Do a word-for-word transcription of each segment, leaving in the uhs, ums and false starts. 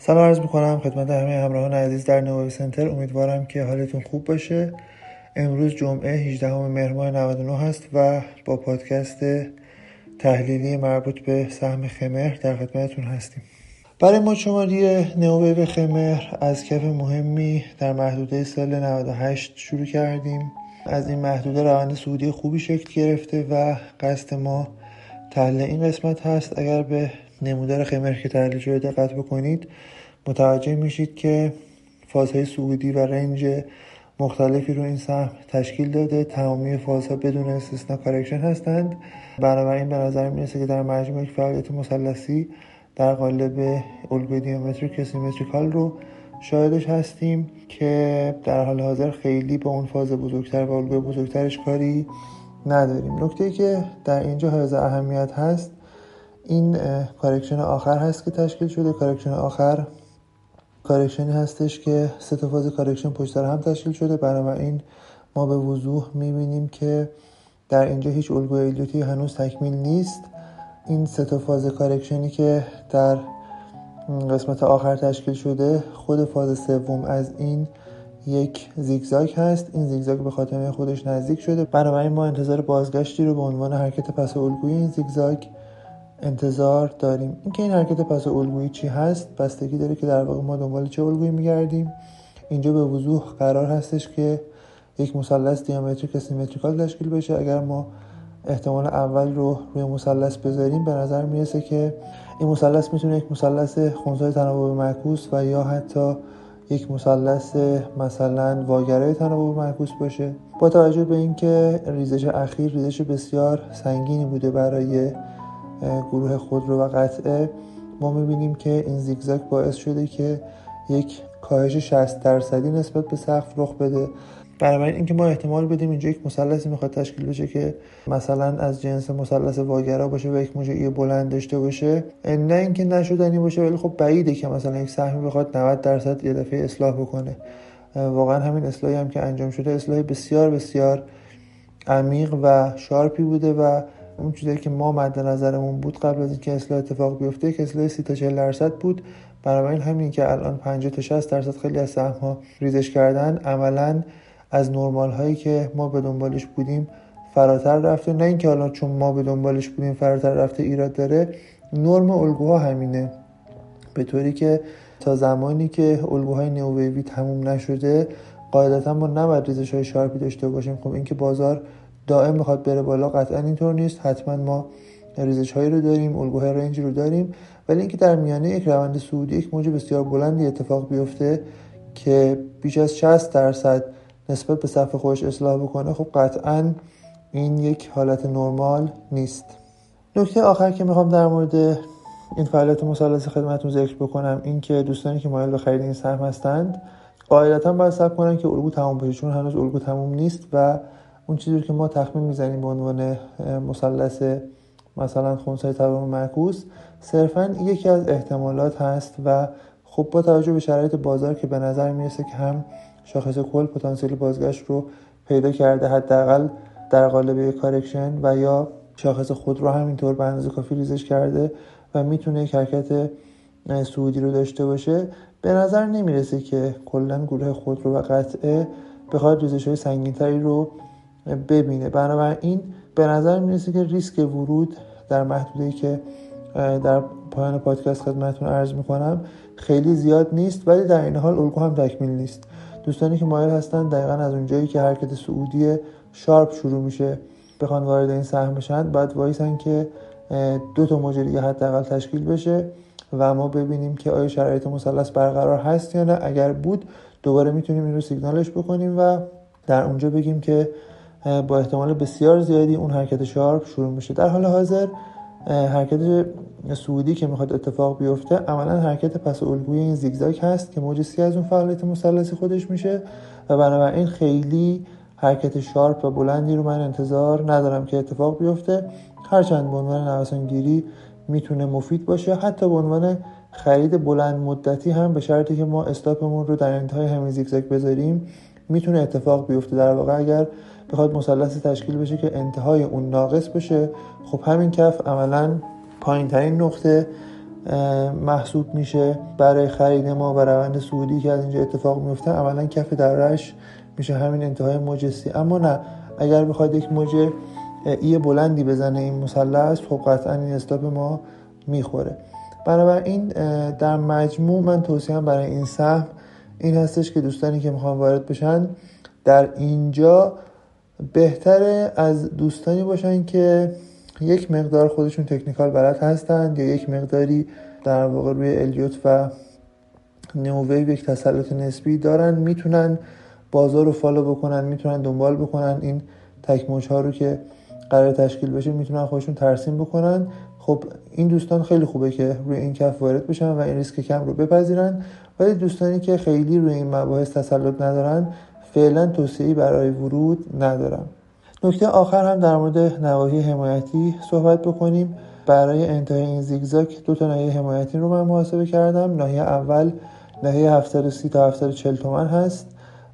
سلام عرض میکنم خدمت همه همراهان عزیز در نووی سنتر. امیدوارم که حالتون خوب باشه. امروز جمعه هجدهم مهر ماه نود و نه هست و با پادکست تحلیلی مربوط به سهم خمر در خدمتتون هستیم. برای ما شماری نووی خمر از کف مهمی در محدوده سال نود و هشت شروع کردیم. از این محدوده روند صعودی خوبی شکل گرفته و قصد ما تحلیل این قسمت هست. اگر به نمودار خمر که تحلیل شده دقت بکنید متوجه میشید که فازهای صعودی و رنج مختلفی رو این سهم تشکیل داده. تمامی فازها بدون استثنا کارکشن هستند. بنابراین به نظر میرسه که در مجموع یک فعالیت مثلثی در قالب الگوی دیامتریک سیمتریکال رو شاهدش هستیم که در حال حاضر خیلی با اون فاز بزرگتر و الگوی بزرگترش کاری نداریم. نکته‌ای که در اینجا حائز اهمیت هست این کارکشن آخر هست که تشکیل شده. کارکشن آخر کارکشنی هستش که سه تا فاز کارکشن پشت سر هم تشکیل شده. بنابراین ما به وضوح می‌بینیم که در اینجا هیچ الگوی الیوتی هنوز تکمیل نیست. این سه تا فاز کارکشنی که در قسمت آخر تشکیل شده خود فاز سوم از این یک زیگزاگ هست. این زیگزاگ به خاتمه خودش نزدیک شده. بنابراین ما انتظار بازگشتی رو به عنوان حرکت پس الگوی این زیگزاگ انتظار داریم. اینکه این حرکت پس الگویی چی هست بستگی داره که در واقع ما دنبال چه الگویی میگردیم. اینجا به وضوح قرار هستش که یک مثلث دیامتریک سیمتریکال تشکیل بشه. اگر ما احتمال اول رو روی مثلث بذاریم به نظر میرسه که این مثلث میتونه یک مثلث خنثی تناوب معکوس و یا حتی یک مثلث مثلا واگرای تناوب معکوس باشه. با توجه به اینکه ریزش اخیر ریزش بسیار سنگینی بوده برای گروه خودرو و قطعه، ما میبینیم که این زیگزاگ باعث شده که یک کاهش شصت درصدی نسبت به سقف رخ بده. بنابراین اینکه ما احتمال بدیم اینجا یک مثلثی میخواد تشکیل بشه که مثلا از جنس مثلث واگرا باشه و یک موج ای بلند داشته باشه، نه اینکه نشدنی باشه، ولی خب بعیده که مثلا یک سهمی بخواد نود درصد یه دفعه اصلاح بکنه. واقعا همین اصلاحی هم که انجام شده اصلاحی بسیار بسیار عمیق و شارپی بوده و اون چیزی که ما مد نظرمون بود قبل از اینکه اصلاح اتفاق بیفته که اصلاح سی تا چهل درصد بود. بنابراین همین که الان پنجاه تا شصت درصد خیلی از سهم‌ها ریزش کردن عملاً از نرمال هایی که ما به دنبالش بودیم فراتر رفته. نه اینکه حالا چون ما به دنبالش بودیم فراتر رفته ایراد داره، نرم الگوها همینه، به طوری که تا زمانی که الگوهای نوویوی تموم نشده قاعدتا ما نباید ریزش‌های شارپی داشته باشیم. خب اینکه بازار دائم میخواد بره بالا قطعا اینطور نیست. حتما ما ریزش‌هایی رو داریم، الگوهای رنج رو داریم، ولی اینکه در میانه یک روند صعودی یک موج بسیار بلندی اتفاق بیفته که بیش از شصت درصد نسبت به صف خودش اصلاح بکنه، خب قطعا این یک حالت نرمال نیست. نکته آخر که میخوام در مورد این فعالیت مثلث خدمتتون ذکر بکنم این که دوستانی که مایل به خرید این سهم هستند قاعدتا باید صبر کنن که الگو تموم بشه، چون هنوز الگو تموم نیست و اون چیزی که ما تخمین میزنیم به عنوان مثلث مثلا خنثی تناوب معکوس صرفا یکی از احتمالات هست و خب با توجه به شرایط بازار که به نظر میرسه که هم شاخص کل پتانسیل بازگشت رو پیدا کرده حداقل در قالب کارکشن و یا شاخص خود رو همینطور به اندازه کافی ریزش کرده و میتونه یک حرکت صعودی رو داشته باشه، به نظر نمیرسه که کلا گروه خود رو و قطعه بخواد ریزش‌های سنگین‌تری رو ببینه. بنابراین به نظر میرسه که ریسک ورود در محدوده‌ای که در پایان پادکست خدمتتون عرض میکنم خیلی زیاد نیست، ولی در این حال الگو هم تکمیل نیست. دوستانی که مایل هستن دقیقاً از اونجایی که حرکت صعودی شارپ شروع میشه بخوان وارد این سهم بشن، باید وایسن که دو تا موج دیگه حداقل تشکیل بشه و ما ببینیم که آیا شرایط مثلث برقرار هست یا نه. اگر بود دوباره میتونیم این رو سیگنالش بکنیم و در اونجا بگیم که با احتمال بسیار زیادی اون حرکت شارپ شروع میشه. در حال حاضر حرکت صعودی که میخواد اتفاق بیفته عملا حرکت پس الگوی این زیگزاگ هست که موج سی از اون فعالیت مثلثی خودش میشه و بنابراین خیلی حرکت شارپ و بلندی رو من انتظار ندارم که اتفاق بیفته. هرچند به عنوان نوسانگیری میتونه مفید باشه، حتی به عنوان خرید بلند مدتی هم به شرطی که ما استاپمون رو در انتهای همین زیگزاگ بذاریم میتونه اتفاق بیفته. در واقع اگر بخواد مثلث تشکیل بشه که انتهای اون ناقص بشه، خب همین کف عملاً پایین ترین نقطه محسوب میشه برای خرید ما و روند صعودی که از اینجا اتفاق میفته عملا کف دره‌اش میشه همین انتهای موج سی. اما نه، اگر بخواد یک موج ای بلندی بزنه این مثلث، خب قطعا این استاپ ما میخوره. بنابراین در مجموع من توصیهم برای این سهم این هستش که دوستانی که میخوان وارد بشن در اینجا بهتره از دوستانی باشن که یک مقدار خودشون تکنیکال بلد هستند یا یک مقداری در واقع روی الیوت و نیوویو یک تسلط نسبی دارن، میتونن بازار رو فالو بکنن، میتونن دنبال بکنن این تک موج ها رو که قرار تشکیل بشه، میتونن خودشون ترسیم بکنن. خب این دوستان خیلی خوبه که روی این کف وارد بشن و این ریسک کم رو بپذیرن. ولی دوستانی که خیلی روی این مباحث تسلط ندارن فعلا توصیه‌ای برای ورود ندارم. نکته آخر هم در مورد نواحی حمایتی صحبت بکنیم. برای انتهای این زیگزاگ دو تا ناحیه حمایتی رو من محاسبه کردم. ناحیه اول ناحیه هفتصد و سی تا هفتصد و چهل تومان هست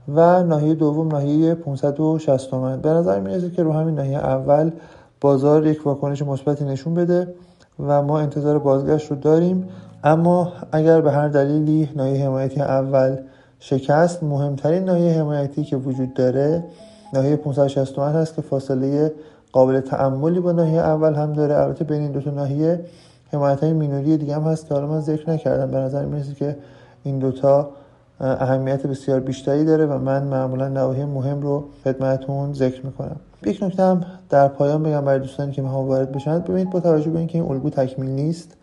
و ناحیه دوم ناحیه پانصد و شصت تومان. به نظر میاد که رو همین ناحیه اول بازار یک واکنش مثبتی نشون بده و ما انتظار بازگشت رو داریم. اما اگر به هر دلیلی ناحیه حمایتی اول شکست، مهمترین ناحیه حمایتی که وجود داره ناحیه پانصد و شصت تومان هست که فاصله قابل تأملی با ناحیه اول هم داره. البته بین این دو تا ناحیه حمایت‌های مینوری دیگه هم هست که حالا من ذکر نکردم. به نظر میاد که این دوتا اهمیت بسیار بیشتری داره و من معمولا نواحی مهم رو خدمتتون ذکر میکنم. یک نکته هم در پایان بگم برای دوستانی که میخوان وارد بشن. ببینید با توجه به اینکه این الگو تکمیل نیست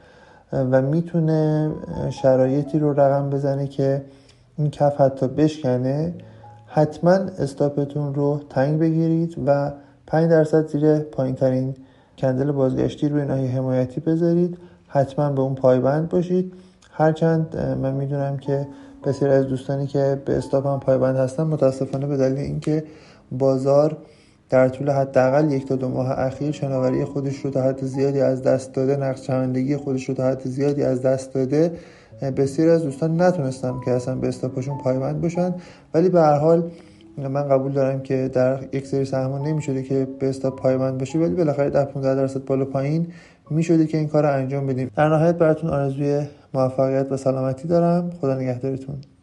و میتونه شرایطی رو رقم بزنه که این کف حتی بشکنه، حتما استاپتون رو تنگ بگیرید و پنج درصد زیر پایین ترین کندل بازگشتی روی ناحیه حمایتی بذارید. حتما به اون پایبند باشید. هرچند من میدونم که بسیاری از دوستانی که به استاپ هم پایبند هستن متاسفانه به دلیل اینکه بازار در طول حداقل یک تا دو ماه اخیر شناوری خودش رو تا حد زیادی از دست داده، نقش چمندگی خودش رو تا حد زیادی از دست داده، بسیاری از دوستان نتونستن که اصلا به استاپشون پایبند باشن. ولی به هر حال من قبول دارم که در یک سری سهم‌ها نمی‌شده که به استاپ پایبند بشه، ولی بالاخره در پانزده درصد بالا پایین می‌شده که این کار رو انجام بدیم. در نهایت براتون آرزوی موفقیت و سلامتی دارم. خدا نگهدارتون.